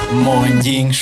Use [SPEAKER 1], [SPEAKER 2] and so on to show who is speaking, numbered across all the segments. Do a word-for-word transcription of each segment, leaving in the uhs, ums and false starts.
[SPEAKER 1] Mondjink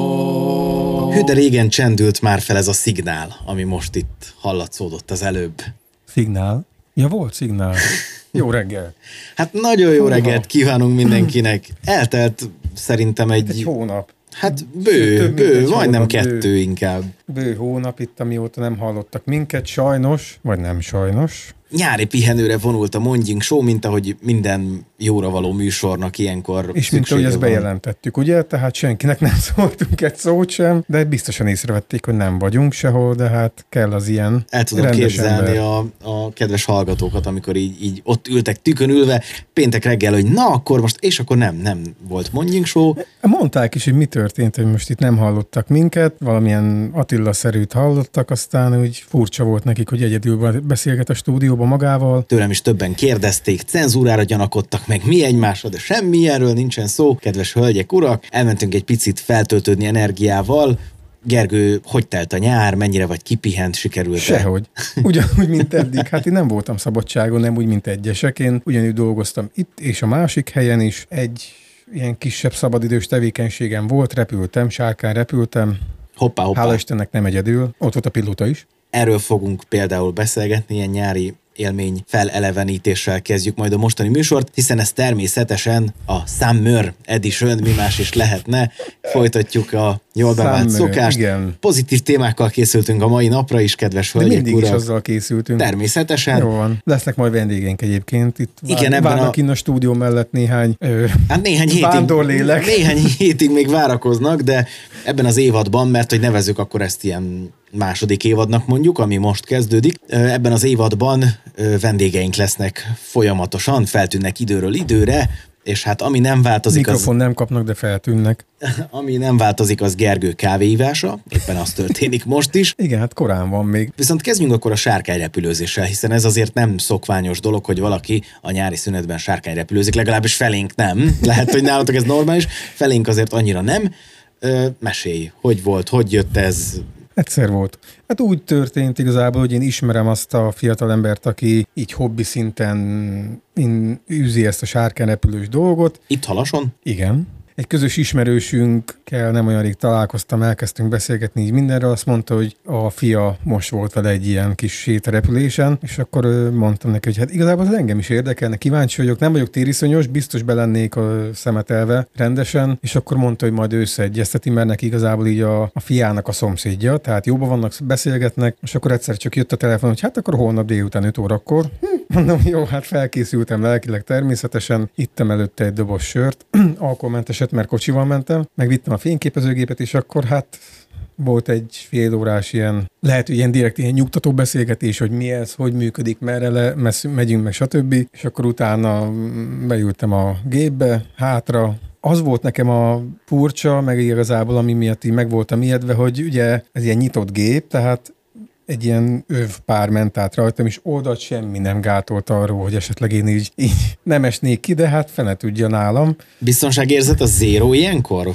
[SPEAKER 1] Show!
[SPEAKER 2] Hű, de régen csendült már fel ez a szignál, ami most itt hallatszódott az előbb.
[SPEAKER 3] Szignál? Ja, volt szignál. Jó reggel.
[SPEAKER 2] Hát nagyon jó reggelt kívánunk mindenkinek. Eltelt szerintem egy...
[SPEAKER 3] Egy hónap.
[SPEAKER 2] Hát bő,
[SPEAKER 3] Több
[SPEAKER 2] bő,
[SPEAKER 3] mint egy
[SPEAKER 2] majdnem
[SPEAKER 3] hónap,
[SPEAKER 2] kettő
[SPEAKER 3] bő.
[SPEAKER 2] inkább.
[SPEAKER 3] Bő hónap itt, amióta nem hallottak minket, sajnos, vagy nem sajnos.
[SPEAKER 2] Nyári pihenőre vonult a Mondjink Show, mint ahogy minden jóra való műsornak ilyenkor
[SPEAKER 3] És mint ahogy ezt
[SPEAKER 2] van.
[SPEAKER 3] bejelentettük, ugye? Tehát senkinek nem szóltunk egy szót sem, de biztosan észrevették, hogy nem vagyunk sehol, de hát kell az ilyen
[SPEAKER 2] El tudom
[SPEAKER 3] rendes
[SPEAKER 2] képzelni
[SPEAKER 3] ember.
[SPEAKER 2] a, a kedves hallgatókat, amikor így, így ott ültek tükön ülve, péntek reggel, hogy na, akkor most, és akkor nem, nem volt Mondjink Show.
[SPEAKER 3] Mondták is, hogy mi történt, hogy most itt nem hallottak minket, valamilyen Attila-szerűt hallottak, aztán úgy furcsa volt nekik, hogy egyedül beszélget a stúdióban magával.
[SPEAKER 2] Tőlem is többen kérdezték, cenzúrára gyanakodtak meg mi egymásra, de semmi ilyenről nincsen szó. Kedves hölgyek, urak, elmentünk egy picit feltöltődni energiával. Gergő, hogy telt a nyár, mennyire vagy kipihent, sikerült?
[SPEAKER 3] Sehogy. Ugyanúgy, mint eddig. Hát én nem voltam szabadságon, nem úgy, mint egyesek. Én ugyanúgy dolgoztam itt és a másik helyen is. Egy ilyen kisebb szabadidős tevékenységem volt, repültem, sárkán repültem.
[SPEAKER 2] Hoppá, hoppá.
[SPEAKER 3] Hála Istennek nem egyedül. Ott volt a pilóta is.
[SPEAKER 2] Erről fogunk például beszélgetni, ilyen nyári élmény felelevenítéssel kezdjük majd a mostani műsort, hiszen ez természetesen a Summer Edition, mi más is lehetne. Folytatjuk a jól bevált
[SPEAKER 3] Summer,
[SPEAKER 2] szokást.
[SPEAKER 3] igen.
[SPEAKER 2] Pozitív témákkal készültünk a mai napra is, kedves
[SPEAKER 3] De
[SPEAKER 2] hölgyek,
[SPEAKER 3] mindig
[SPEAKER 2] urak.
[SPEAKER 3] is azzal készültünk.
[SPEAKER 2] Természetesen.
[SPEAKER 3] Jó van. Lesznek majd vendégeink egyébként. Itt vár,
[SPEAKER 2] Igen, ebben
[SPEAKER 3] várnak
[SPEAKER 2] a-
[SPEAKER 3] innen a stúdió mellett néhány ö,
[SPEAKER 2] Hát néhány hétig,
[SPEAKER 3] vándorlélek.
[SPEAKER 2] néhány hétig még várakoznak, de ebben az évadban, mert hogy nevezzük akkor ezt ilyen második évadnak mondjuk, ami most kezdődik, ebben az évadban vendégeink lesznek folyamatosan, feltűnnek időről időre, és hát ami nem változik, az,
[SPEAKER 3] Mikrofon nem kapnak, de feltűnnek.
[SPEAKER 2] ami nem változik, az Gergő kávéívása, éppen az történik most is.
[SPEAKER 3] Igen, hát korán van még.
[SPEAKER 2] Viszont kezdjünk akkor a sárkányrepülőzéssel, hiszen ez azért nem szokványos dolog, hogy valaki a nyári szünetben sárkányrepülőzik, legalábbis felénk nem. Lehet, hogy nálatok ez normális, felénk azért annyira nem. Ö, mesélj, hogy volt, hogy jött ez?
[SPEAKER 3] Egyszer volt. Hát úgy történt igazából, hogy én ismerem azt a fiatalembert, aki így hobbi szinten in, űzi ezt a sárkányrepülős dolgot.
[SPEAKER 2] Itt Halason?
[SPEAKER 3] Igen. Egy közös ismerősünkkel nem olyan rég találkoztam, elkezdtünk beszélgetni így mindenről, azt mondta, hogy a fia most volt vele egy ilyen kis sétarepülésen, és akkor ö, mondtam neki, hogy hát igazából az engem is érdekelne, kíváncsi vagyok, nem vagyok tériszonyos, biztos belennék a szemetelve rendesen, és akkor mondta, hogy majd összeegyezteti, mert neki igazából így a, a fiának a szomszédja, tehát jóban vannak, beszélgetnek, és akkor egyszer csak jött a telefon, hogy hát akkor holnap délután öt órakor. Hm, mondom, jó, hát felkészültem lelkileg természetesen, ittem előtte egy doboz sört, alkoholmenteset, mert kocsival mentem, megvittem a fényképezőgépet, és akkor hát volt egy fél órás ilyen, lehet, hogy ilyen direkt ilyen nyugtató beszélgetés, hogy mi ez, hogy működik, merre le, messz, megyünk meg, stb. És akkor utána beültem a gépbe, hátra. Az volt nekem a furcsa, meg igazából, ami miatt így meg voltam ijedve, hogy ugye ez ilyen nyitott gép, tehát egy ilyen övpár ment át rajtam, és oldalt semmi nem gátolt arról, hogy esetleg én így, így nem esnék ki, de hát fene tudja nálam.
[SPEAKER 2] Biztonságérzet az zéró ilyenkor?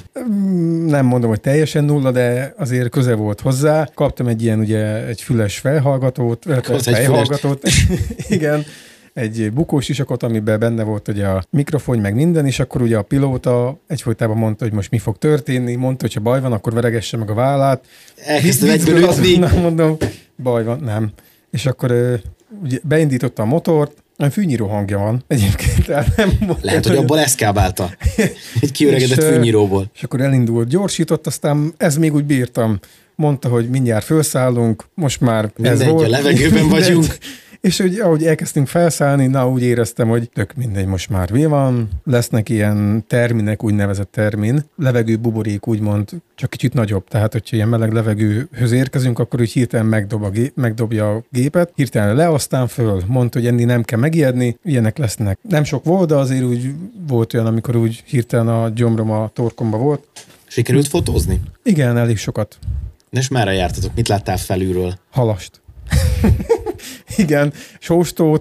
[SPEAKER 3] Nem mondom, hogy teljesen nulla, de azért közel volt hozzá. Kaptam egy ilyen ugye egy füles felhallgatót,
[SPEAKER 2] Kapsz egy
[SPEAKER 3] fejhallgatót, igen, egy bukós sisakot, amiben benne volt ugye a mikrofon, meg minden, és akkor ugye a pilóta egyfolytában mondta, hogy most mi fog történni, mondta, hogy ha baj van, akkor veregesse meg a vállát.
[SPEAKER 2] Elkezdtem
[SPEAKER 3] Viccből
[SPEAKER 2] egyből ütni.
[SPEAKER 3] azonnal mondom, baj van, nem. És akkor ö, ugye beindította a motort, olyan fűnyíró hangja van egyébként. Tehát nem volt,
[SPEAKER 2] Lehet, hogy abból eszkábálta. Egy kiöregedett
[SPEAKER 3] és, ö,
[SPEAKER 2] fűnyíróból.
[SPEAKER 3] És akkor elindult, gyorsított, aztán ez még úgy bírtam. Mondta, hogy mindjárt felszállunk, most már ez
[SPEAKER 2] Mindegy,
[SPEAKER 3] volt.
[SPEAKER 2] a levegőben
[SPEAKER 3] Mindegy.
[SPEAKER 2] vagyunk.
[SPEAKER 3] És úgy, ahogy elkezdtünk felszállni, na úgy éreztem, hogy tök mindegy, most már mi van. Lesznek ilyen terminek, úgynevezett termin. Levegő buborék úgymond, csak kicsit nagyobb. Tehát, hogyha ilyen meleg levegőhöz érkezünk, akkor úgy hirtelen megdob a gép, megdobja a gépet. Hirtelen le, aztán föl. Mondta, hogy enni nem kell megijedni. Ilyenek lesznek. Nem sok volt, de azért úgy volt olyan, amikor úgy hirtelen a gyomrom a torkomba volt.
[SPEAKER 2] Sikerült fotózni?
[SPEAKER 3] Igen, elég sokat.
[SPEAKER 2] És merre jártatok? Mit láttál felülről?
[SPEAKER 3] Halast. Igen, sóstót,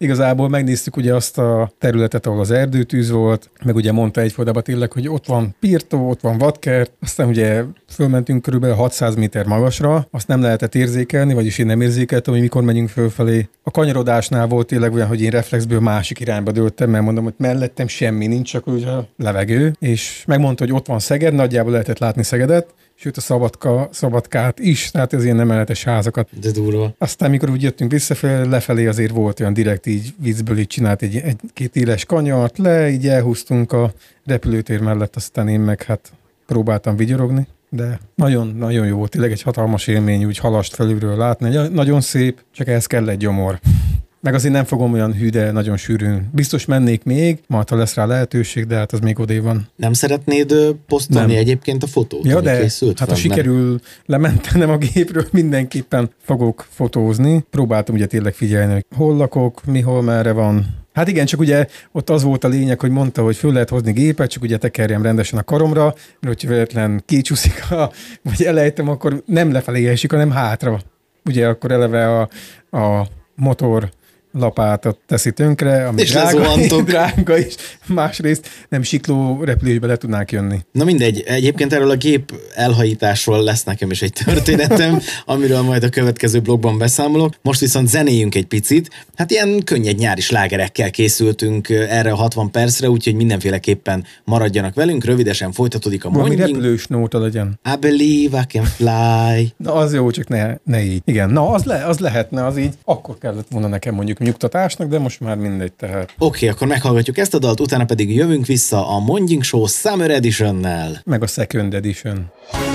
[SPEAKER 3] igazából megnéztük ugye azt a területet, ahol az erdőtűz volt, meg ugye mondta egyfolytában tényleg, hogy ott van Pirtó, ott van vadkert, aztán ugye fölmentünk körülbelül hatszáz méter magasra, azt nem lehetett érzékelni, vagyis én nem érzékeltem, hogy mikor megyünk fölfelé. A kanyarodásnál volt tényleg olyan, hogy én reflexből másik irányba dőltem, mert mondom, hogy mellettem semmi nincs, csak úgy a levegő, és megmondta, hogy ott van Szeged, nagyjából lehetett látni Szegedet, sőt a Szabadka, Szabadkát is, tehát ez ilyen emeletes házakat.
[SPEAKER 2] De durva.
[SPEAKER 3] Aztán, mikor úgy jöttünk visszafelé, lefelé azért volt olyan direkt így vízből így csinált egy, egy-két éles kanyart, le, így elhúztunk a repülőtér mellett, aztán én meg hát próbáltam vigyorogni, de nagyon-nagyon jó volt, tényleg egy hatalmas élmény úgy halast felülről látni, nagyon szép, csak ehhez kell egy gyomor. Meg azért nem fogom olyan hű, de nagyon sűrűn. Biztos mennék még, majd ha lesz rá lehetőség, de hát az még odébb van.
[SPEAKER 2] Nem szeretnéd posztolni nem. egyébként a fotót?
[SPEAKER 3] Ja, de hát ha sikerül lementenem a gépről, mindenképpen fogok fotózni. Próbáltam ugye tényleg figyelni, hogy hol lakok, mi, hol, merre van. Hát igen, csak ugye ott az volt a lényeg, hogy mondta, hogy föl lehet hozni gépet, csak ugye tekerjem rendesen a karomra, mert hogyha véletlen kicsúszik, a, vagy elejtem, akkor nem lefelé esik, hanem hátra. Ugye akkor eleve a, a motor lapátot teszi tönkre, ami
[SPEAKER 2] és
[SPEAKER 3] drága, drága is, másrészt nem sikló repülésbe le tudnánk jönni.
[SPEAKER 2] Na mindegy, egyébként erről a gép elhajításról lesz nekem is egy történetem, amiről majd a következő blogban beszámolok. Most viszont zenéljünk egy picit. Hát ilyen könnyed nyári slágerekkel készültünk erre a hatvan percre, úgyhogy mindenféleképpen maradjanak velünk, rövidesen folytatódik a
[SPEAKER 3] mondjunk. Valami repülős nóta legyen.
[SPEAKER 2] I believe I can fly.
[SPEAKER 3] Na az jó, csak ne, ne így. Igen, na az, le, az lehetne, az így. Akkor kellett volna nekem mondjuk nyugtatásnak, de most már mindegy tehát.
[SPEAKER 2] Oké, okay, akkor meghallgatjuk ezt a dalt, utána pedig jövünk vissza a Mondjink Show Summer Edition-nel.
[SPEAKER 3] Meg a Second Edition.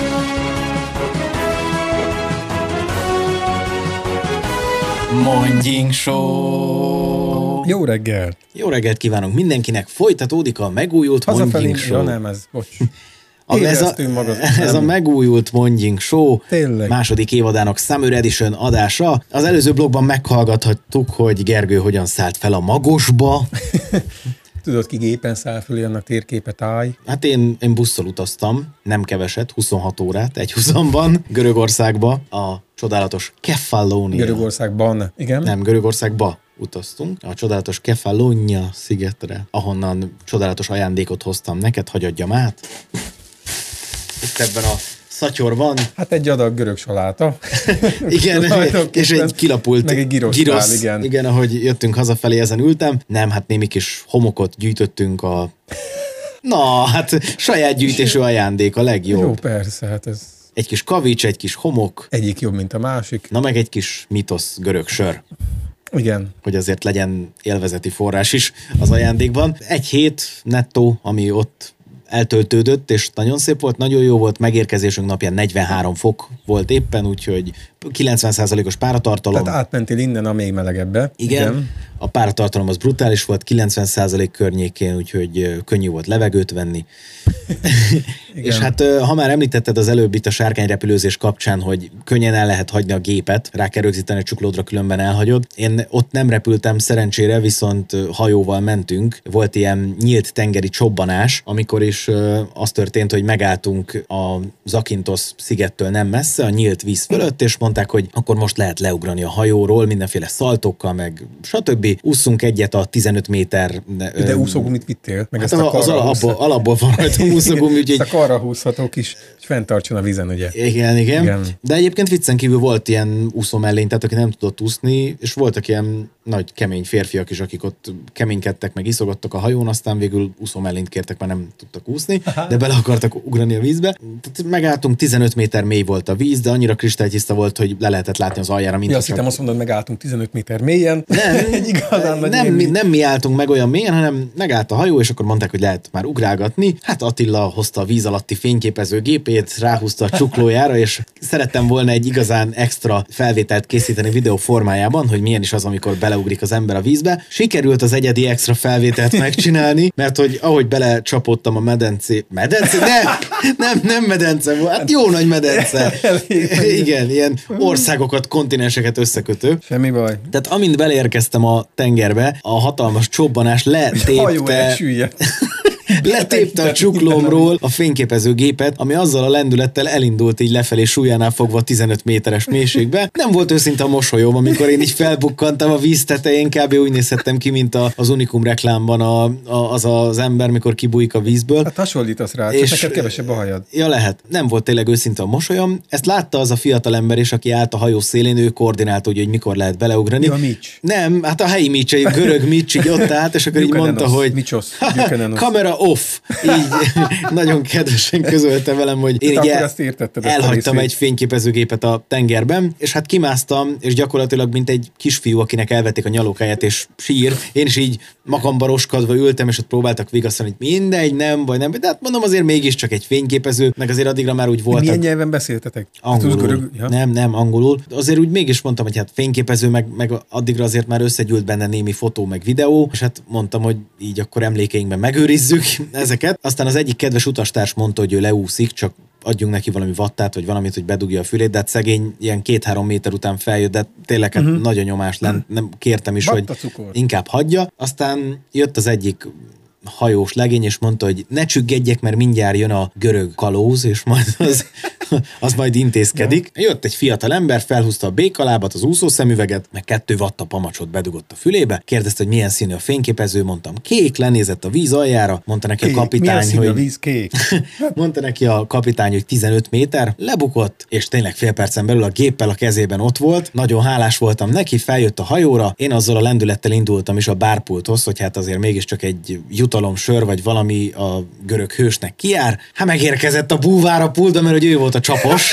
[SPEAKER 1] Mondjink Show.
[SPEAKER 3] Jó reggelt!
[SPEAKER 2] Jó reggelt kívánunk mindenkinek, folytatódik a megújult
[SPEAKER 3] Hazafelé,
[SPEAKER 2] Mondjink Show.
[SPEAKER 3] Ja nem, ez, bocs.
[SPEAKER 2] A, ez, a, magad, ez a megújult Mondjink Show
[SPEAKER 3] Tényleg.
[SPEAKER 2] második évadának Summer Edition adása. Az előző blogban meghallgathattuk, hogy Gergő hogyan szállt fel a Magosba.
[SPEAKER 3] Tudod, ki gépen száll föl, annak térképet állj.
[SPEAKER 2] Hát én, én busszal utaztam, nem keveset, huszonhat órát, egy huszonban, Görögországba, a csodálatos Kefallonia.
[SPEAKER 3] Görögországban, igen?
[SPEAKER 2] Nem, Görögországba utaztunk, a csodálatos Kefallonia szigetre, ahonnan csodálatos ajándékot hoztam neked, hagyadjam át. Itt ebben a szatyorban.
[SPEAKER 3] Hát egy adag görög saláta.
[SPEAKER 2] Igen, és egy kilapult
[SPEAKER 3] meg egy girosz,
[SPEAKER 2] girosz
[SPEAKER 3] pál, igen.
[SPEAKER 2] Igen, ahogy jöttünk hazafelé, ezen ültem. Nem, hát némi kis homokot gyűjtöttünk a... Na, hát saját gyűjtésű ajándék a legjobb.
[SPEAKER 3] Jó, persze, hát ez...
[SPEAKER 2] Egy kis kavics, egy kis homok.
[SPEAKER 3] Egyik jobb, mint a másik.
[SPEAKER 2] Na, meg egy kis mitosz görög sör.
[SPEAKER 3] Igen.
[SPEAKER 2] Hogy azért legyen élvezeti forrás is az ajándékban. Egy hét nettó, ami ott eltöltődött, és nagyon szép volt, nagyon jó volt, megérkezésünk napján negyvenhárom fok volt éppen, úgyhogy kilencven százalékos páratartalom.
[SPEAKER 3] Tehát átmentél innen a még melegebbe.
[SPEAKER 2] Igen, Igen. A páratartalom az brutális volt, kilencven százalék környékén, úgyhogy könnyű volt levegőt venni. És hát ha már említetted az előbb itt a sárkányrepülőzés kapcsán, hogy könnyen el lehet hagyni a gépet, rá kell rögzíteni a csuklódra, különben elhagyod. Én ott nem repültem szerencsére, viszont hajóval mentünk. Volt ilyen nyílt tengeri csobbanás, amikor is az történt, hogy megálltunk a Zakynthos szigettől nem messze, a nyílt víz fölött, és mondták, hogy akkor most lehet leugrani a hajóról, mindenféle szaltokkal, meg stb. Ússzunk egyet a tizenöt méter...
[SPEAKER 3] De úszógumit vittél? Meg
[SPEAKER 2] hát
[SPEAKER 3] ezt a
[SPEAKER 2] az alapból, alapból van rajta úszógumi, úgyhogy...
[SPEAKER 3] Ezt a karra húzható kis, és fenntartson a vízen, ugye?
[SPEAKER 2] Igen, igen, igen. De egyébként viccen kívül volt ilyen úszó mellény, tehát aki nem tudott úszni, és voltak ilyen nagy kemény férfiak is, akik ott keménykedtek, meg iszogattak a hajón, aztán végül úszó mellényt kértek, mert nem tudtak úszni, de bele akartak ugrani a vízbe. Tehát megálltunk, tizenöt méter mély volt a víz, de annyira kristálytiszta volt, hogy le lehetett látni az aljára, mint
[SPEAKER 3] ja, azt hittem azt mondod, megálltunk tizenöt méter mélyen.
[SPEAKER 2] Nem, nem, mi, nem mi álltunk meg olyan mélyen, hanem megállt a hajó, és akkor mondták, hogy lehet már ugrálgatni. Hát Attila hozta a víz alatti fényképező gépét, ráhúzta a csuklójára, és szerettem volna egy igazán extra felvételt készíteni videó formájában, hogy milyen is az, amikor beleugrik az ember a vízbe. Sikerült az egyedi extra felvételt megcsinálni, mert hogy ahogy belecsapottam a medencé... Medence? Nem, nem, nem medence volt. Hát jó nagy medence. Igen, ilyen országokat, kontinenseket összekötő.
[SPEAKER 3] Semmi baj.
[SPEAKER 2] Tehát amint beleérkeztem a tengerbe, a hatalmas csobbanás letépte... letépte a csuklómról a fényképezőgépet, ami azzal a lendülettel elindult így lefelé súlyánál fogva tizenöt méteres mélységbe. Nem volt őszinte a mosolyom, amikor én így felbukkantam a víz tetején, kb. Úgy nézhettem ki, mint a, az Unikum reklámban a, a, az az ember, mikor kibújik a vízből.
[SPEAKER 3] Hát hasonlítasz rá, és neked kevesebb a hajad.
[SPEAKER 2] Ja, lehet. Nem volt tényleg őszinte a mosolyom. Ezt látta az a fiatal ember is, aki állt a hajó szélén, ő koordinálta, hogy mikor lehet beleugrani.
[SPEAKER 3] Mi a Mitch?
[SPEAKER 2] Nem, hát a helyi Mitch, egy görög Mitch így ott állt, és akkor így mondta, hogy kamera off. Így nagyon kedvesen közölte velem, hogy én így el, elhagytam egy fényképezőgépet a tengerben, és hát kimásztam, és gyakorlatilag mint egy kisfiú, akinek elvették a nyalókáját, és sír. Én is így magamba roskadva ültem, és ott próbáltak vigasztalni, hogy mindegy, nem, vagy nem. De hát mondom, azért mégiscsak egy fényképező, meg azért addigra már úgy voltak.
[SPEAKER 3] Milyen nyelven beszéltetek?
[SPEAKER 2] Angolul. Ja. Nem, nem, angolul. Azért úgy mégis mondtam, hogy hát fényképező, meg, meg addigra azért már összegyűlt benne némi fotó, meg videó, és hát mondtam, hogy így akkor emlékeinkben megőrizzük ezeket. Aztán az egyik kedves utastárs mondta, hogy ő leúszik, csak adjunk neki valami vattát, vagy valamit, hogy bedugja a fülét, de hát szegény ilyen két-három méter után feljött, de tényleg hát uh-huh. nagy a nyomás lent, nem kértem is, Batta hogy cukor. Inkább hagyja. Aztán jött az egyik hajós legény, és mondta, hogy ne csüggedjek, mert mindjárt jön a görög kalóz, és majd az, az majd intézkedik. Ja. Jött egy fiatal ember, felhúzta a békalábat, az úszószemüveget, meg kettő vatta pamacsot bedugott a fülébe, kérdezte, hogy milyen színű a fényképező, mondtam kék, lenézett a víz aljára, mondta neki kék. A kapitány,
[SPEAKER 3] hogy...
[SPEAKER 2] a
[SPEAKER 3] víz kék?
[SPEAKER 2] mondta neki a kapitány, hogy tizenöt méter, lebukott, és tényleg fél percen belül a géppel a kezében ott volt. Nagyon hálás voltam neki, feljött a hajóra, én azzal a lendülettel indultam is a bárpulthoz, hogy hát azért mégiscsak egy jutalomsör, vagy valami a görög hősnek kijár. Hát megérkezett a búvár a pultba, mert hogy ő volt a csapos.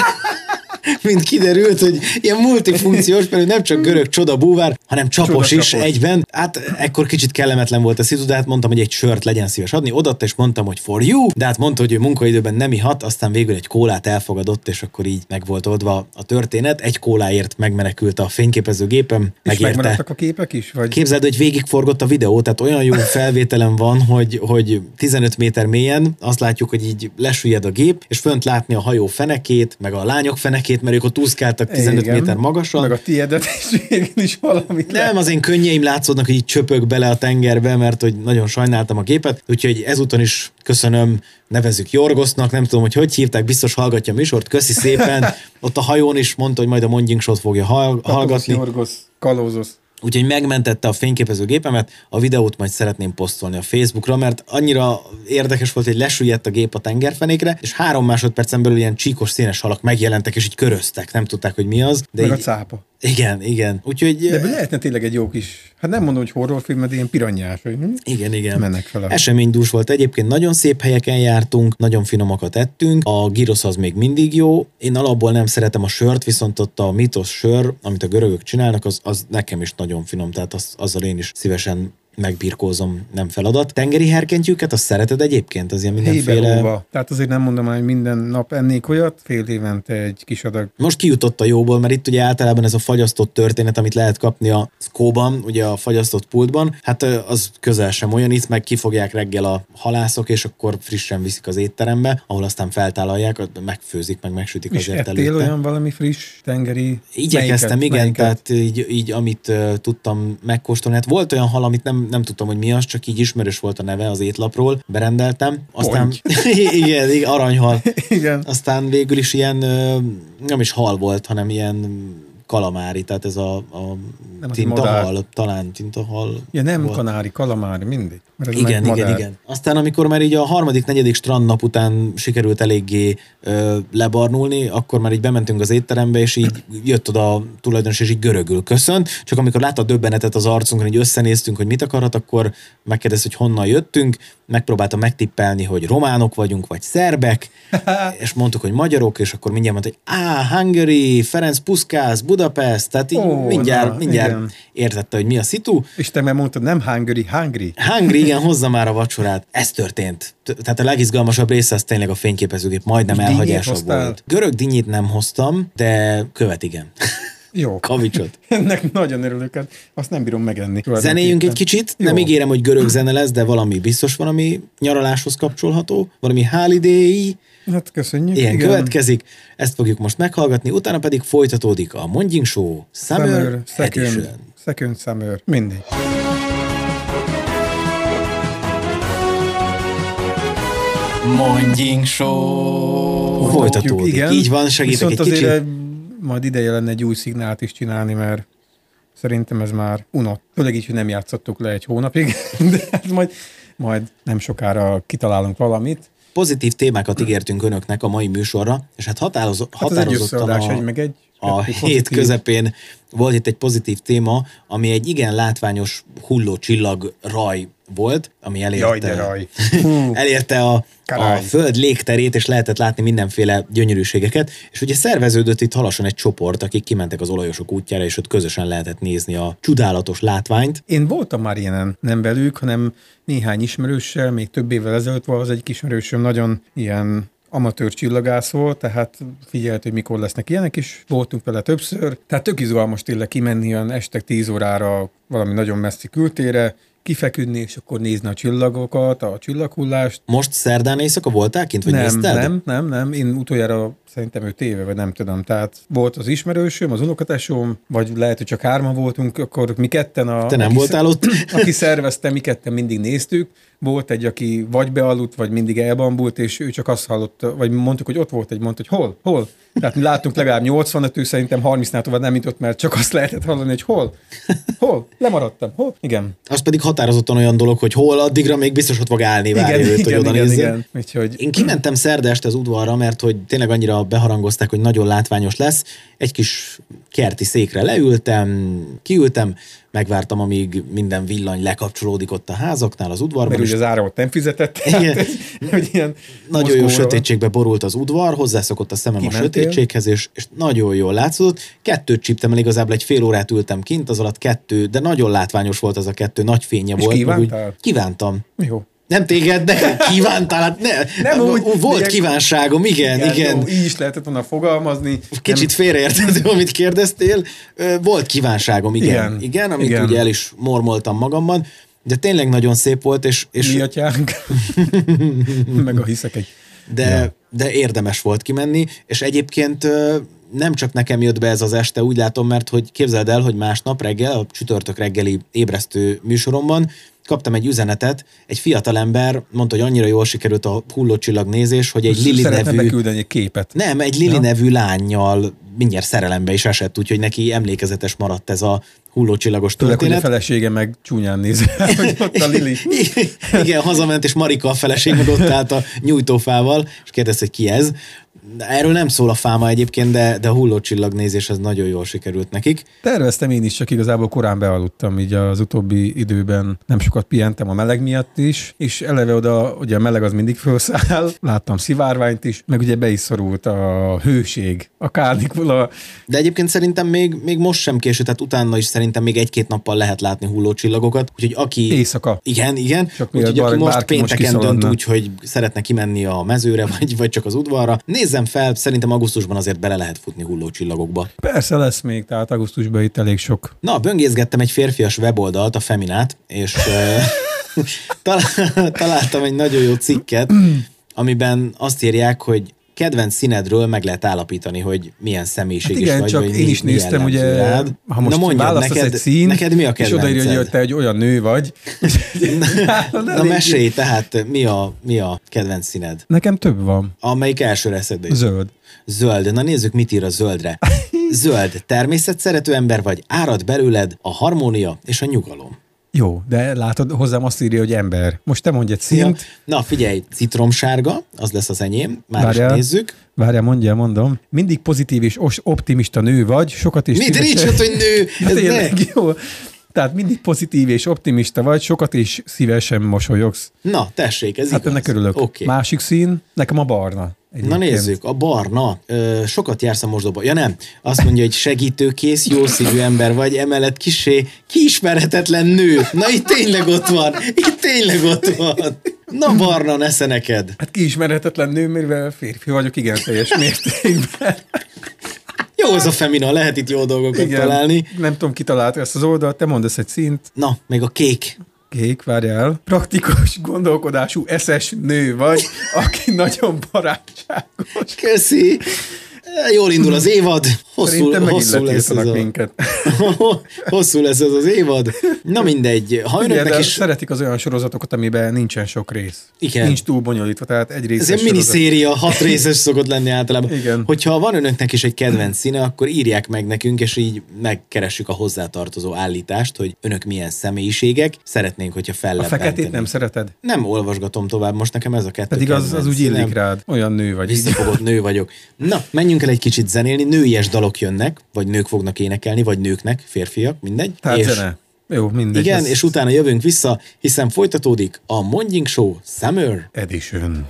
[SPEAKER 2] Mint kiderült, hogy ilyen multifunkciós, mert nem csak görög csoda búvár, hanem csapos csoda is csapos. Egyben. Hát ekkor kicsit kellemetlen volt a szitu, de hát mondtam, hogy egy sört legyen szíves adni. Odatta, és mondtam, hogy for you, de hát mondta, hogy ő munkaidőben nem ihat, aztán végül egy kólát elfogadott, és akkor így meg volt oldva a történet. Egy kóláért megmenekült a fényképezőgépem.
[SPEAKER 3] És megmaradtak a képek is? Vagy?
[SPEAKER 2] Képzeld, hogy végigforgott a videó, tehát olyan jó felvételem van, hogy, hogy tizenöt méter mélyen azt látjuk, hogy így lesüllyed a gép, és fönt látni a hajó fenekét, meg a lányok fenekét, mert ők ott úszkáltak tizenöt igen, méter magasan.
[SPEAKER 3] Meg a tiédet is végén is valamit.
[SPEAKER 2] Nem, az én könnyeim látszódnak, hogy így csöpög bele a tengerbe, mert hogy nagyon sajnáltam a gépet, úgyhogy ezúton is köszönöm, nevezzük Jorgosznak, nem tudom, hogy hogy hívták, biztos hallgatja a műsort, köszi szépen. Ott a hajón is mondta, hogy majd a Mondjink Show-t fogja hallgatni.
[SPEAKER 3] Jorgosz, kalózosz.
[SPEAKER 2] Úgyhogy megmentette a fényképezőgépemet, a videót majd szeretném posztolni a Facebookra, mert annyira érdekes volt, hogy lesüllyedt a gép a tengerfenékre, és három másodpercen belül ilyen csíkos színes halak megjelentek, és így köröztek, nem tudták, hogy mi az. De
[SPEAKER 3] meg
[SPEAKER 2] így...
[SPEAKER 3] a cápa.
[SPEAKER 2] Igen, igen. Úgyhogy...
[SPEAKER 3] De lehetne tényleg egy jó kis, hát nem mondom, hogy horrorfilm, de ilyen piranyás, hogy
[SPEAKER 2] igen, igen.
[SPEAKER 3] mennek fel.
[SPEAKER 2] Eseménydús volt egyébként, nagyon szép helyeken jártunk, nagyon finomakat ettünk, a gyrosz az még mindig jó. Én alapból nem szeretem a sört, viszont ott a mítosz sör, amit a görögök csinálnak, az, az nekem is nagyon finom, tehát az, azzal én is szívesen megbirkózom, nem feladat. Tengeri herkentyűket, azt szereted egyébként? Az ilyen mindenféle...
[SPEAKER 3] Hébe, tehát azért nem mondom, hogy minden nap ennék olyat, fél évente egy kis adag.
[SPEAKER 2] Most kijutott a jóból, mert itt ugye általában ez a fagyasztott történet, amit lehet kapni a szkóban, ugye a fagyasztott pultban, hát az közel sem olyan, itt meg kifogják reggel a halászok, és akkor frissen viszik az étterembe, ahol aztán feltállalják, megfőzik, meg megsütik
[SPEAKER 3] és
[SPEAKER 2] azért
[SPEAKER 3] előtte. És ettél olyan valami friss tengeri?
[SPEAKER 2] Igyekeztem, igen, melyiket? Tehát így, így amit uh, tudtam megkóstolni. Hát volt olyan hal, amit nem Nem tudtam, hogy mi az, csak így ismerős volt a neve az étlapról, berendeltem. Aztán igen, igen, aranyhal.
[SPEAKER 3] Igen.
[SPEAKER 2] Aztán végül is ilyen, nem is hal volt, hanem ilyen kalamári, tehát ez a, a tintahal, talán tintahal.
[SPEAKER 3] Ja, nem volt. Kanári, kalamári, mindig.
[SPEAKER 2] Igen, igen, igen. Aztán amikor már így a harmadik, negyedik strandnap után sikerült eléggé ö, lebarnulni, akkor már így bementünk az étterembe, és így jött oda a tulajdonos, és így görögül köszönt. Csak amikor látta a döbbenetet az arcunkon, így összenéztünk, hogy mit akarhat, akkor megkérdezte, hogy honnan jöttünk, megpróbáltam megtippelni, hogy románok vagyunk, vagy szerbek, és mondtuk, hogy magyarok, és akkor mindjárt mondta, hogy á, Hungary, Ferenc Puskás, Budapest, tehát így oh, mindjárt, na, mindjárt értette, hogy mi a szitu.
[SPEAKER 3] És te meg mondtad, nem Hungary, Hungary.
[SPEAKER 2] Hungary, igen, hozza már a vacsorát. Ez történt. Tehát a legizgalmasabb része az tényleg a fényképezőgép, majdnem elhagyása volt. Görög dinnyét nem hoztam, de követ igen.
[SPEAKER 3] Jó.
[SPEAKER 2] Kavicsot.
[SPEAKER 3] Ennek nagyon örülök, azt nem bírom megenni.
[SPEAKER 2] Zenéljünk egy kicsit, jó. Nem ígérem, hogy görög zene lesz, de valami biztos van, ami nyaraláshoz kapcsolható, valami holiday.
[SPEAKER 3] Hát köszönjük.
[SPEAKER 2] Ilyen
[SPEAKER 3] igen.
[SPEAKER 2] következik, ezt fogjuk most meghallgatni, utána pedig folytatódik a Mondjink Show Summer, Summer
[SPEAKER 3] Second,
[SPEAKER 2] Edition.
[SPEAKER 3] Second Summer, mindig.
[SPEAKER 1] Mondjink Show.
[SPEAKER 2] Folytatódik.
[SPEAKER 3] Igen.
[SPEAKER 2] Így van, segítek
[SPEAKER 3] Viszont
[SPEAKER 2] egy kicsit.
[SPEAKER 3] azért majd ideje lenne egy új szignált is csinálni, mert szerintem ez már unott. Főleg így, hogy nem játszottuk le egy hónapig, de hát majd, majd nem sokára kitalálunk valamit.
[SPEAKER 2] Pozitív témákat ígértünk önöknek a mai műsorra, és hát határoz,
[SPEAKER 3] Hát ez egy
[SPEAKER 2] határozottan
[SPEAKER 3] összeadás,
[SPEAKER 2] a,
[SPEAKER 3] egy meg egy
[SPEAKER 2] a
[SPEAKER 3] egy
[SPEAKER 2] hét
[SPEAKER 3] pozitív.
[SPEAKER 2] közepén volt itt egy pozitív téma, ami egy igen látványos hulló csillag raj volt, ami elérte,
[SPEAKER 3] Jaj, de raj. Hú.
[SPEAKER 2] elérte a, a
[SPEAKER 3] Karály.
[SPEAKER 2] föld légterét, és lehetett látni mindenféle gyönyörűségeket, és ugye szerveződött itt halasan egy csoport, akik kimentek az olajosok útjára, és ott közösen lehetett nézni a csodálatos látványt.
[SPEAKER 3] Én voltam már ilyenen, nem velük, hanem néhány ismerőssel, még több évvel ezelőtt volt az egyik ismerősöm, nagyon ilyen amatőr csillagász volt, tehát figyelt, hogy mikor lesznek ilyenek, és voltunk vele többször. Tehát tök izgalmas tényleg kimenni olyan este tíz órára valami nagyon messzi kültérre, kifeküdni, és akkor nézni a csillagokat, a csillaghullást.
[SPEAKER 2] Most szerdán éjszaka voltál kint, vagy
[SPEAKER 3] Nem,
[SPEAKER 2] nézted?
[SPEAKER 3] nem, nem, nem. Én utoljára szerintem öt éve, vagy nem tudom. Tehát volt az ismerősöm, az unokatesóm, vagy lehet, hogy csak hárman voltunk, akkor mi ketten a...
[SPEAKER 2] Te nem
[SPEAKER 3] aki
[SPEAKER 2] voltál ott?
[SPEAKER 3] Aki szervezte, mi ketten mindig néztük. Volt egy, aki vagy bealudt, vagy mindig elbambult, és ő csak azt hallotta, vagy mondtuk, hogy ott volt egy, mondta, hogy hol, hol. Tehát mi láttunk legalább nyolcvanöt, ő szerintem harmincnál tovább nem jutott, mert csak azt lehetett hallani, hogy hol, hol, lemaradtam, hol, igen.
[SPEAKER 2] Az pedig határozottan olyan dolog, hogy hol, addigra még biztos ott fog állni, várj
[SPEAKER 3] Igen,
[SPEAKER 2] őt, hogy
[SPEAKER 3] igen,
[SPEAKER 2] oda
[SPEAKER 3] igen,
[SPEAKER 2] nézzél.
[SPEAKER 3] igen. Úgyhogy...
[SPEAKER 2] Én kimentem szerda este az udvarra, mert hogy tényleg annyira beharangozták, hogy nagyon látványos lesz. Egy kis kerti székre leültem, kiültem, megvártam, amíg minden villany lekapcsolódik ott a házaknál, az udvarban.
[SPEAKER 3] Mert
[SPEAKER 2] és
[SPEAKER 3] ugye az áramot nem fizetett.
[SPEAKER 2] Igen.
[SPEAKER 3] Tehát, hogy ilyen
[SPEAKER 2] nagyon jó
[SPEAKER 3] mozgóra-
[SPEAKER 2] sötétségbe borult az udvar, hozzászokott a szemem
[SPEAKER 3] Kimentél?
[SPEAKER 2] a sötétséghez, és, és nagyon jól látszott. Kettőt csíptem el, igazából egy fél órát ültem kint, az alatt kettő, de nagyon látványos volt az a kettő, nagy fénye
[SPEAKER 3] És
[SPEAKER 2] volt. meg
[SPEAKER 3] kívántál?
[SPEAKER 2] úgy- Kívántam.
[SPEAKER 3] Jó.
[SPEAKER 2] Nem téged, de kívántál, hát ne,
[SPEAKER 3] Nem úgy,
[SPEAKER 2] volt
[SPEAKER 3] de-
[SPEAKER 2] kívánságom, igen, igen. igen.
[SPEAKER 3] Jó, így is lehetett volna fogalmazni.
[SPEAKER 2] Kicsit félreérthető, amit kérdeztél. Ö, Volt kívánságom, igen. Igen,
[SPEAKER 3] Igen,
[SPEAKER 2] igen amit
[SPEAKER 3] igen.
[SPEAKER 2] ugye el is mormoltam magamban, de tényleg nagyon szép volt, és, és
[SPEAKER 3] Mi atyánk. Meg a hiszek egy...
[SPEAKER 2] de,
[SPEAKER 3] Ja.
[SPEAKER 2] de érdemes volt kimenni, és egyébként ö, nem csak nekem jött be ez az este, úgy látom, mert hogy képzeld el, hogy másnap reggel, a csütörtök reggeli ébresztő műsoromban kaptam egy üzenetet, egy fiatalember mondta, hogy annyira jól sikerült a hullócsillag nézés, hogy egy Lili
[SPEAKER 3] Szeretne
[SPEAKER 2] nevű...
[SPEAKER 3] beküldeni egy képet.
[SPEAKER 2] Nem, egy Lili
[SPEAKER 3] Ja.
[SPEAKER 2] nevű lányjal mindjárt szerelembe is esett, úgyhogy neki emlékezetes maradt ez a hullócsillagos
[SPEAKER 3] Főleg, hogy a
[SPEAKER 2] történet.
[SPEAKER 3] felesége meg csúnyán néz, hogy ott a Lili.
[SPEAKER 2] Igen, hazament, és Marika a feleség meg ott állt a nyújtófával, és kérdezte, hogy ki ez. Erről nem szól a fáma egyébként, de, de a hullócsillagnézés az nagyon jól sikerült nekik.
[SPEAKER 3] Terveztem én is, csak igazából korán bealudtam, így az utóbbi időben nem sokat pihentem a meleg miatt is, és eleve oda, ugye a meleg az mindig felszáll, láttam szivárványt is, meg ugye be is szorult a hőség, a kárnikula.
[SPEAKER 2] De egyébként szerintem még, még most sem késő, tehát utána is szerintem még egy-két nappal lehet látni hullócsillagokat, úgyhogy aki...
[SPEAKER 3] Éjszaka.
[SPEAKER 2] Igen, igen.
[SPEAKER 3] Csak
[SPEAKER 2] Úgyhogy
[SPEAKER 3] miért
[SPEAKER 2] aki most
[SPEAKER 3] bárki most
[SPEAKER 2] pénteken dönt
[SPEAKER 3] kiszaladna.
[SPEAKER 2] úgy, hogy szeretne kimenni a mezőre, vagy, vagy csak az udvarra, nézzem fel, szerintem augusztusban azért bele lehet futni hullócsillagokba.
[SPEAKER 3] Persze lesz még, tehát augusztusban itt elég sok.
[SPEAKER 2] Na, böngészgettem egy férfias weboldalt, a Feminát, és ö, talál, találtam egy nagyon jó cikket, amiben azt írják, hogy kedvenc színedről meg lehet állapítani, hogy milyen személyiség
[SPEAKER 3] Hát igen,
[SPEAKER 2] is vagy,
[SPEAKER 3] csak
[SPEAKER 2] vagy
[SPEAKER 3] én
[SPEAKER 2] mi,
[SPEAKER 3] is
[SPEAKER 2] mi
[SPEAKER 3] néztem,
[SPEAKER 2] jellemző
[SPEAKER 3] ugye,
[SPEAKER 2] rád.
[SPEAKER 3] ha most
[SPEAKER 2] Na mondjad,
[SPEAKER 3] választasz
[SPEAKER 2] neked,
[SPEAKER 3] egy szín,
[SPEAKER 2] neked mi a
[SPEAKER 3] és odaírja,
[SPEAKER 2] kedvenced?
[SPEAKER 3] hogy te egy olyan nő vagy.
[SPEAKER 2] Na mesélj, tehát mi a, mi a kedvenc színed?
[SPEAKER 3] Nekem több van.
[SPEAKER 2] Amelyik elsőre eszedbe jut?
[SPEAKER 3] Zöld.
[SPEAKER 2] Zöld. Na nézzük, mit ír a zöldre. Zöld. Természetszerető ember vagy, árad belőled a harmónia és a nyugalom.
[SPEAKER 3] Jó, de látod, hozzám azt írja, hogy ember. Most te mondj egy
[SPEAKER 2] Ja.
[SPEAKER 3] színt.
[SPEAKER 2] Na figyelj, citromsárga, az lesz az enyém, már
[SPEAKER 3] Várjál.
[SPEAKER 2] is nézzük.
[SPEAKER 3] Várjál, mondja, mondom. Mindig pozitív és os- optimista nő vagy, sokat és
[SPEAKER 2] Mit
[SPEAKER 3] szívesen-
[SPEAKER 2] nincs ott, hogy nő?
[SPEAKER 3] Na,
[SPEAKER 2] Ez
[SPEAKER 3] tényleg,
[SPEAKER 2] ne.
[SPEAKER 3] jó. Tehát mindig pozitív és optimista vagy, sokat és szívesen mosolyogsz.
[SPEAKER 2] Na, tessék, ez
[SPEAKER 3] Hát
[SPEAKER 2] igaz.
[SPEAKER 3] ennek örülök.
[SPEAKER 2] Oké.
[SPEAKER 3] Másik szín, nekem a barna.
[SPEAKER 2] Na
[SPEAKER 3] egyébként.
[SPEAKER 2] nézzük, a barna. Ö, sokat jársz a mosdóba. Ja nem, azt mondja, hogy segítőkész, jó szívű ember vagy, emellett kisé kiismerhetetlen nő. Na itt tényleg ott van. Itt tényleg ott van. Na barna, nesze neked.
[SPEAKER 3] Hát kiismerhetetlen nő, mivel férfi vagyok, igen, teljes mértékben.
[SPEAKER 2] Jó ez a Femina, lehet itt jó dolgokat
[SPEAKER 3] Igen.
[SPEAKER 2] találni.
[SPEAKER 3] Nem tudom, ki találta ezt az oldalt, te mondasz egy színt.
[SPEAKER 2] Na, még a kék.
[SPEAKER 3] Kék, várjál. Praktikus, gondolkodású, eszes nő vagy, aki nagyon barátságos.
[SPEAKER 2] Köszi. Jól indul az évad. Hosszú, hosszú lesz ez a...
[SPEAKER 3] minket.
[SPEAKER 2] hosszú lesz ez az évad. Na mindegy. Ha önöknek is...
[SPEAKER 3] Szeretik az olyan sorozatokat, amiben nincsen sok rész.
[SPEAKER 2] Igen.
[SPEAKER 3] Nincs túl bonyolítva, tehát egy részes
[SPEAKER 2] ez egy miniszéria, hat részes szokott lenni általában.
[SPEAKER 3] Igen.
[SPEAKER 2] Hogyha van önöknek is egy kedvenc színe, akkor írják meg nekünk, és így megkeressük a hozzátartozó állítást, hogy önök milyen személyiségek. Szeretnénk, hogyha fellebbentenék.
[SPEAKER 3] A feketét nem szereted?
[SPEAKER 2] Nem olvasgatom tovább, most nekem ez a kettő.
[SPEAKER 3] Pedig az, az úgy illik rád. Olyan nő vagy.
[SPEAKER 2] Visszafogott nő vagyok. Na, menjünk el egy kicsit zenélni. Nőies dalok jönnek, vagy nők fognak énekelni, vagy nőknek, férfiak, mindegy.
[SPEAKER 3] Tehát
[SPEAKER 2] és
[SPEAKER 3] zene. Jó, mindegy.
[SPEAKER 2] Igen,
[SPEAKER 3] ez...
[SPEAKER 2] és utána jövünk vissza, hiszen folytatódik a Mondjink Show Summer
[SPEAKER 3] Edition.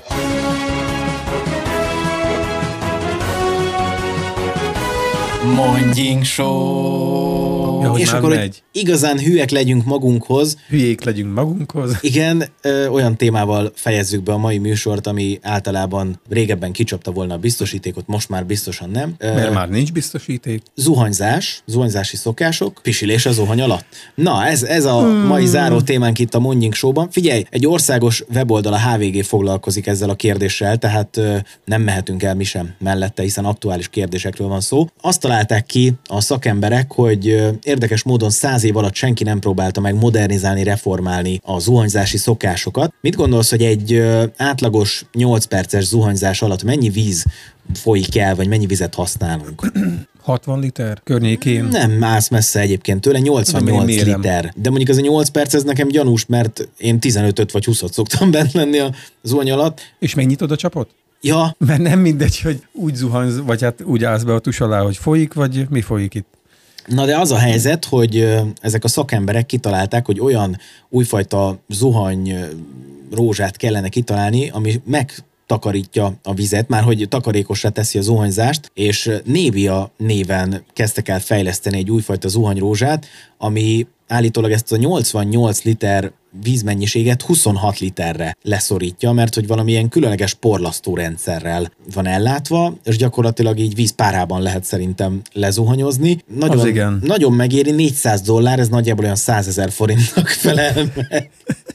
[SPEAKER 1] Mondjink Show.
[SPEAKER 2] Ja, és akkor, megy. Hogy igazán hülyek legyünk magunkhoz.
[SPEAKER 3] Hülyék legyünk magunkhoz.
[SPEAKER 2] Igen, ö, olyan témával fejezzük be a mai műsort, ami általában régebben kicsapta volna a biztosítékot, most már biztosan nem. Ö,
[SPEAKER 3] Mert már nincs biztosíték.
[SPEAKER 2] Zuhanyzás, zuhanyzási szokások, pisilés a zuhany alatt. Na, ez, ez a hmm. mai záró témánk itt a Mondjink Show-ban. Figyelj, egy országos weboldal, a há vé gé foglalkozik ezzel a kérdéssel, tehát ö, nem mehetünk el mi sem mellette, hiszen aktuális kérdésekről van szó. Azt találták ki a szakemberek, hogy ö, érdekes módon száz év alatt senki nem próbálta meg modernizálni, reformálni a zuhanyzási szokásokat. Mit gondolsz, hogy egy ö, átlagos nyolc perces zuhanyzás alatt mennyi víz folyik el, vagy mennyi vizet használunk?
[SPEAKER 3] hatvan liter környékén?
[SPEAKER 2] Nem állsz messze egyébként tőle, nyolcvannyolc liter. De mondjuk ez a nyolc perc, ez nekem gyanús, mert én tizenötöt vagy húszat szoktam bent lenni a zuhany alatt.
[SPEAKER 3] És megnyitod a csapot?
[SPEAKER 2] Ja.
[SPEAKER 3] Mert nem mindegy, hogy úgy zuhansz, vagy hát úgy állsz be a tus alá, hogy folyik, vagy mi folyik itt?
[SPEAKER 2] Na de az a helyzet, hogy ezek a szakemberek kitalálták, hogy olyan újfajta zuhany rózsát kellene kitalálni, ami megtakarítja a vizet, már hogy takarékossá teszi a zuhanyzást, és Nébia néven kezdtek el fejleszteni egy újfajta zuhanyrózsát, ami állítólag ezt a nyolcvannyolc liter vízmennyiséget huszonhat literre leszorítja, mert hogy valamilyen különleges porlasztó rendszerrel van ellátva, és gyakorlatilag így vízpárában lehet szerintem lezuhanyozni. Nagyon, igen. Nagyon megéri, négyszáz dollár, ez nagyjából olyan százezer forintnak felel meg.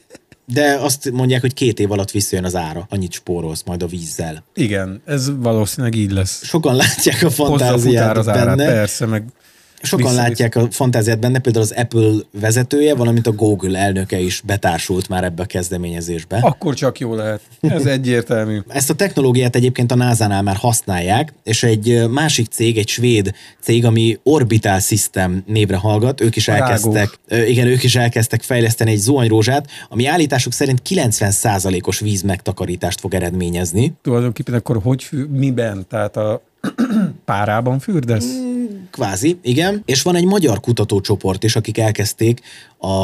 [SPEAKER 2] De azt mondják, hogy két év alatt visszajön az ára. Annyit spórolsz majd a vízzel.
[SPEAKER 3] Igen, ez valószínűleg így lesz.
[SPEAKER 2] Sokan látják a fantáziát
[SPEAKER 3] az
[SPEAKER 2] benne.
[SPEAKER 3] Árát, persze, meg
[SPEAKER 2] Sokan vissza, látják a fantáziát benne, például az Apple vezetője, valamint a Google elnöke is betársult már ebbe a kezdeményezésbe.
[SPEAKER 3] Akkor csak jó lehet. Ez egyértelmű.
[SPEAKER 2] Ezt a technológiát egyébként a násánál már használják, és egy másik cég, egy svéd cég, ami Orbital System névre hallgat, ők is elkezdtek, igen, ők is elkezdtek fejleszteni egy zuhanyrózsát, ami állításuk szerint kilencven százalékos víz megtakarítást fog eredményezni.
[SPEAKER 3] Tulajdonképpen akkor hogy fű, miben? Tehát a párában fürdesz?
[SPEAKER 2] Kvázi, igen. És van egy magyar kutatócsoport is, akik elkezdték a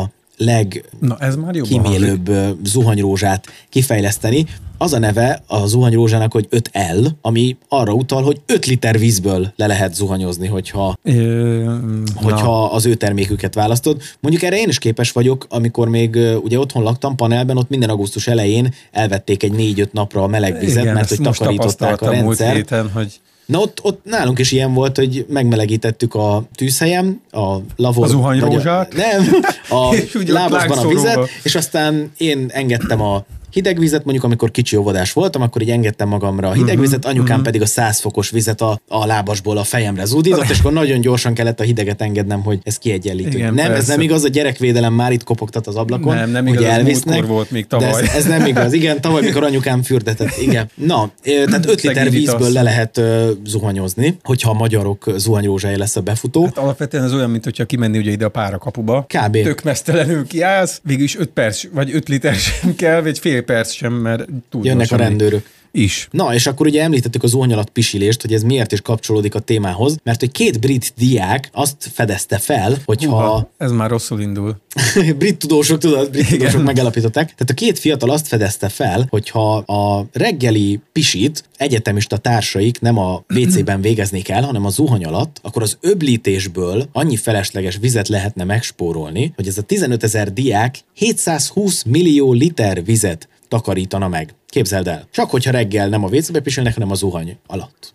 [SPEAKER 2] legkímélőbb zuhanyrózsát kifejleszteni. Az a neve a zuhanyrózsának, hogy öt el, ami arra utal, hogy öt liter vízből le lehet zuhanyozni, hogyha, Ö, hogyha az ő terméküket választod. Mondjuk erre én is képes vagyok, amikor még ugye otthon laktam panelben, ott minden augusztus elején elvették egy négy-öt napra a meleg vizet, igen, mert hogy takarították a rendszer.
[SPEAKER 3] Héten, hogy...
[SPEAKER 2] Na ott, ott nálunk is ilyen volt, hogy megmelegítettük a tűzhelyem, a lavor...
[SPEAKER 3] A zuhanyrózsát?
[SPEAKER 2] A, nem, a lábasban a vizet, és aztán én engedtem a hideg vizet, mondjuk amikor kicsi óvodás voltam, akkor így engedtem magamra a hideg vizet, anyukám uh-huh. pedig a száz fokos vizet a, a lábasból a fejemre zúdított, és akkor nagyon gyorsan kellett a hideget engednem, hogy ez kiegyenlítő. Nem, persze. Ez nem igaz, a gyerekvédelem már itt kopogtat az ablakon.
[SPEAKER 3] Nem, nem igaz,
[SPEAKER 2] elvisznek,
[SPEAKER 3] volt még tavaly.
[SPEAKER 2] De ez, ez nem igaz. Igen, tavaly, mikor anyukám fürdetett. Igen. Na, tehát öt liter vízből le lehet uh, zuhanyozni, hogyha a magyarok zuhanyrózsája lesz a befutó.
[SPEAKER 3] Hát alapvetően ez olyan, mint hogyha kimenni ugye ide a párakapuba.
[SPEAKER 2] Kb.
[SPEAKER 3] Tök mesztelenül kiállsz, végülis öt perc, vagy öt liter sem kell, vagy fél perc sem, mert túl
[SPEAKER 2] jönnek a rendőrök
[SPEAKER 3] is.
[SPEAKER 2] Na, és akkor ugye említettük az zuhany alatt pisilést, hogy ez miért is kapcsolódik a témához, mert hogy két brit diák azt fedezte fel, hogyha...
[SPEAKER 3] Uha, ez már rosszul indul.
[SPEAKER 2] brit tudósok, tudod, brit Igen. tudósok megalapították. Tehát a két fiatal azt fedezte fel, hogyha a reggeli pisit egyetemista társaik nem a vé cében végeznék el, hanem a zuhany alatt, akkor az öblítésből annyi felesleges vizet lehetne megspórolni, hogy ez a tizenötezer diák hétszázhúsz millió liter vizet takarítana meg. Képzeld el. Csak hogyha reggel nem a vécébe pisilnek, hanem a zuhany alatt.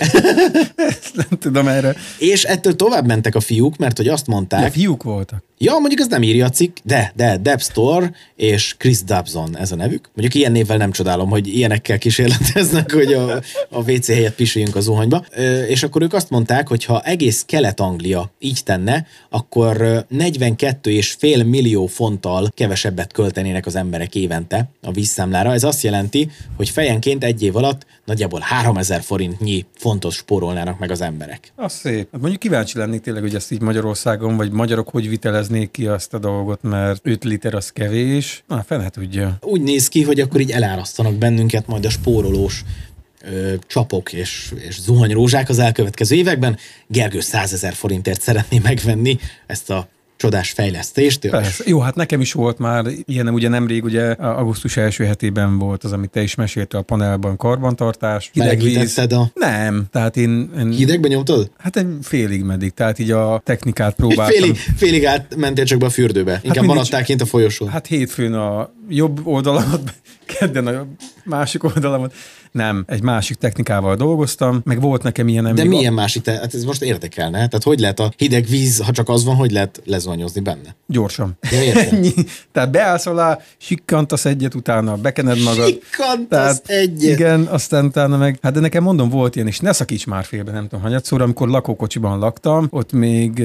[SPEAKER 3] Nem tudom erre.
[SPEAKER 2] És ettől tovább mentek a fiúk, mert hogy azt mondták...
[SPEAKER 3] Ja, fiúk voltak.
[SPEAKER 2] Ja, mondjuk ez nem írja a cikk, de, de Deb Store és Chris Dobson ez a nevük. Mondjuk ilyen névvel nem csodálom, hogy ilyenekkel kísérleteznek, hogy a, a vé cé helyett pisiljünk a zuhanyba. Ö, és akkor ők azt mondták, hogy ha egész Kelet-Anglia így tenne, akkor negyvenkét egész öt millió fonttal kevesebbet költenének az emberek évente a vízszámlára. Ez azt jelenti, hogy fejenként egy év alatt nagyjából háromezer forintnyi fontos spórolnának meg az emberek.
[SPEAKER 3] Az szép. Hát mondjuk kíváncsi lennék tényleg, hogy ezt így Magyarországon, vagy magyarok hogy viteleznék ki azt a dolgot, mert öt liter az kevés. Na, fene tudja.
[SPEAKER 2] Úgy néz ki, hogy akkor így elárasztanak bennünket majd a spórolós ö, csapok és, és zuhanyrózsák az elkövetkező években. Gergő százezer forintért szeretné megvenni ezt a csodás fejlesztést.
[SPEAKER 3] Persze. Jó, hát nekem is volt már ilyenem, ugye nemrég, ugye augusztus első hetében volt az, amit te is meséltél a panelban, karbantartás, hideg víz.
[SPEAKER 2] A...
[SPEAKER 3] Nem, tehát én... én...
[SPEAKER 2] Hidegben nyomtad?
[SPEAKER 3] Hát egy félig meddig, tehát így a technikát próbáltam.
[SPEAKER 2] Félig, félig átmentél csak be a fürdőbe. Inkább hát maradtál kint a folyosón.
[SPEAKER 3] Hát hétfőn a jobb oldalamat, kedden a másik oldalamat. Nem, egy másik technikával dolgoztam, meg volt nekem ilyen...
[SPEAKER 2] De milyen a... másik? Te, hát ez most érdekelne. Tehát hogy lehet a hideg víz, ha csak az van, hogy lehet lezuhanyozni benne?
[SPEAKER 3] Gyorsan.
[SPEAKER 2] Ja, ennyi.
[SPEAKER 3] Tehát beállsz alá, sikkantasz egyet, utána bekened magad.
[SPEAKER 2] Sikkantasz egyet?
[SPEAKER 3] Igen, aztán utána meg... Hát de nekem mondom, volt ilyen, és ne szakíts már félbe, nem tudom, hanyatszóra, amikor lakókocsiban laktam, ott még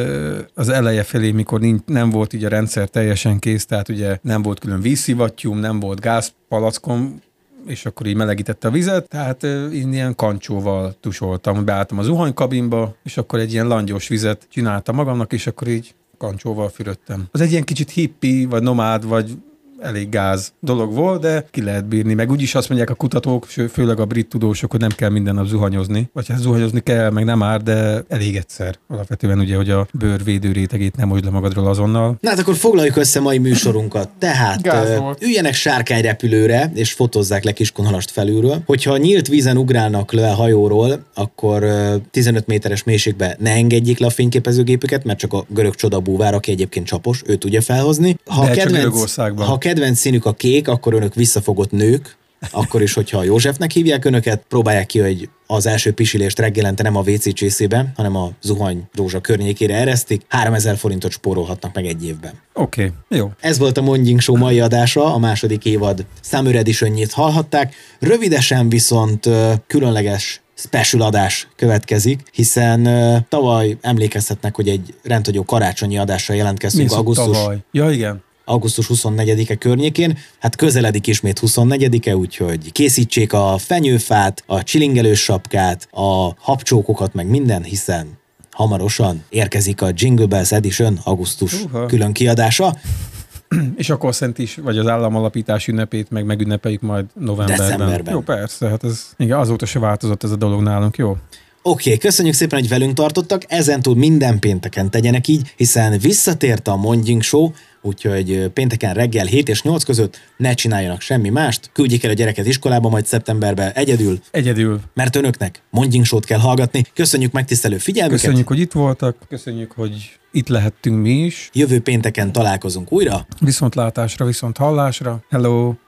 [SPEAKER 3] az eleje felé, mikor nincs, nem volt így a rendszer teljesen kész, tehát ugye nem volt külön vízszivattyúm, nem volt gázpalackom, és akkor így melegítette a vizet, tehát én ilyen kancsóval tusoltam, beálltam a zuhanykabinba, és akkor egy ilyen langyos vizet csináltam magamnak, és akkor így kancsóval fürödtem. Az egy ilyen kicsit hippi, vagy nomád, vagy elég gáz dolog volt, de ki lehet bírni. Meg úgyis azt mondják a kutatók, főleg a brit tudósok, hogy nem kell minden nap zuhanyozni. Vagy hát zuhanyozni kell, meg nem ár, de elég egyszer. Alapvetően ugye, hogy a bőr védő rétegét nem mosd le magadról azonnal.
[SPEAKER 2] Na hát akkor foglaljuk össze mai műsorunkat. Tehát üljenek sárkányrepülőre, és fotózzák le Kiskunhalast felülről. Hogyha nyílt vízen ugrálnak le a hajóról, akkor tizenöt méteres mélységbe ne engedjék le a fényképezőgépüket, mert csak a görög csodabúvár, aki egyébként csapos, ő tudja felhozni. Ha kedvenc, ha kedvenc színük a kék, akkor önök visszafogott nők, akkor is, hogyha a Józsefnek hívják önöket, próbálják ki, hogy az első pisilést reggelente nem a vé cé csészében, hanem a zuhany rózsa környékére eresztik, háromezer forintot spórolhatnak meg egy évben.
[SPEAKER 3] Oké, okay, jó.
[SPEAKER 2] Ez volt a Mondjink Show mai adása, a második évad Summer Editionjét hallhatták, rövidesen viszont különleges special adás következik, hiszen uh, tavaly emlékezhetnek, hogy egy rendhagyó karácsonyi adásra jelentkeztünk augusztus.
[SPEAKER 3] Tavaly? Ja, igen.
[SPEAKER 2] augusztus huszonnegyedike környékén, hát közeledik ismét huszonnegyedike, úgyhogy készítsék a fenyőfát, a csilingelős sapkát, a habcsókokat, meg minden, hiszen hamarosan érkezik a Jingle Bells Edition augusztus uh-huh. külön kiadása.
[SPEAKER 3] És akkor szent is, vagy az államalapítás ünnepét meg megünnepeljük majd novemberben.
[SPEAKER 2] Decemberben.
[SPEAKER 3] Jó, persze, hát ez, igen, azóta se változott ez a dolog nálunk, jó?
[SPEAKER 2] Oké, okay, köszönjük szépen, hogy velünk tartottak, ezentúl minden pénteken tegyenek így, hiszen visszatért a Mondjink Show, úgyhogy pénteken reggel hét és nyolc között ne csináljanak semmi mást, küldjék el a gyereket iskolába majd szeptemberben egyedül.
[SPEAKER 3] Egyedül.
[SPEAKER 2] Mert önöknek Mondjink Show-t kell hallgatni. Köszönjük megtisztelő figyelmüket.
[SPEAKER 3] Köszönjük, hogy itt voltak, köszönjük, hogy itt lehettünk mi is.
[SPEAKER 2] Jövő pénteken találkozunk újra.
[SPEAKER 3] Viszontlátásra, viszont hallásra. Hello!